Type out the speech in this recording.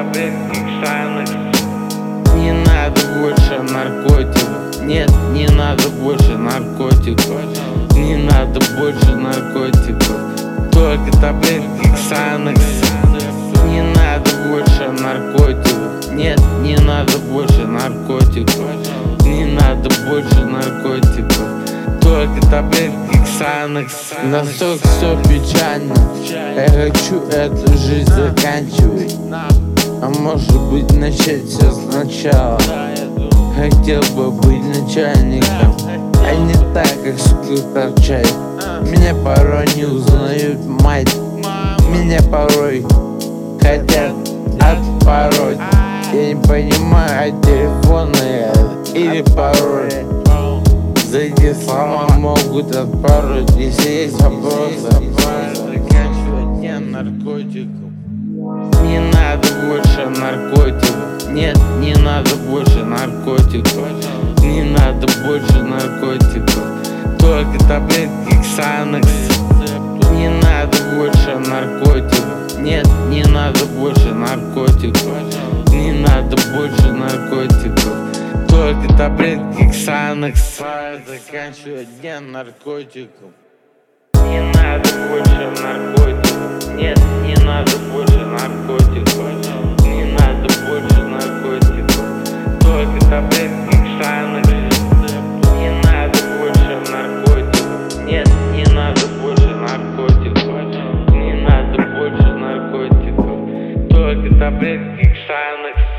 таблетки Ксанакс. Не надо больше наркотиков. Нет, не надо больше наркотиков. Не надо больше наркотиков. Только таблетки Ксанакс. Не надо больше наркотиков. Нет, не надо больше наркотиков. Не надо больше наркотиков. Только таблетки Ксанакс. Настолько все печально. Я хочу эту жизнь заканчивать. А может быть начать все сначала. Хотел бы быть начальником, а не так, как суки торчать. Меня порой не узнают мать. Меня порой хотят отпороть. Я не понимаю, телефоны или пароль. За эти слова могут отпороть. Если есть вопросы, заканчивать день наркотиков. Не надо больше наркотиков. Нет, не надо больше наркотиков. Не надо больше наркотиков. Только таблетки Ксанакс. Не надо больше наркотиков. Нет, не надо больше наркотиков. Не надо больше наркотиков. Только таблетки Ксанакс. Заканчивать день наркотиков. Не надо больше наркотиков. Нет, не надо больше наркотиков. Не надо больше наркотиков. Только таблетки Ксанакс. Не надо больше наркотиков. Нет, не надо больше наркотиков. Не надо больше наркотиков. Только таблетки Ксанакс.